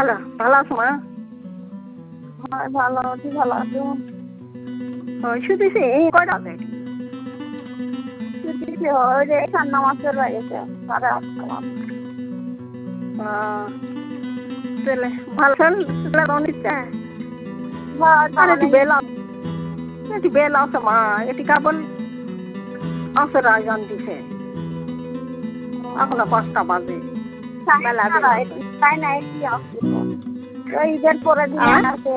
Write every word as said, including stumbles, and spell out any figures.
Hello, ভালো আছো মা? হ্যাঁ ভালো আছি, ভালো আছো? ওই শুতেছি এই কয়টা বাজে? ছুটিতে ওই যে এখান নামাজ চলে গেছে সাড়ে আটটা বাজে। আহ, তাহলে ভালো খেলে নিচ্ছে হ্যাঁ আর এটি তাহলে বেলা এটি বেলা আছে মা, এটি কেবল আসর আয়োজন দিছে এখনো পাঁচটা বাজে। মেলা বেলা আছে। তাই না, এটি আসছে তো ওই ঈদের পরে দিন আর আছে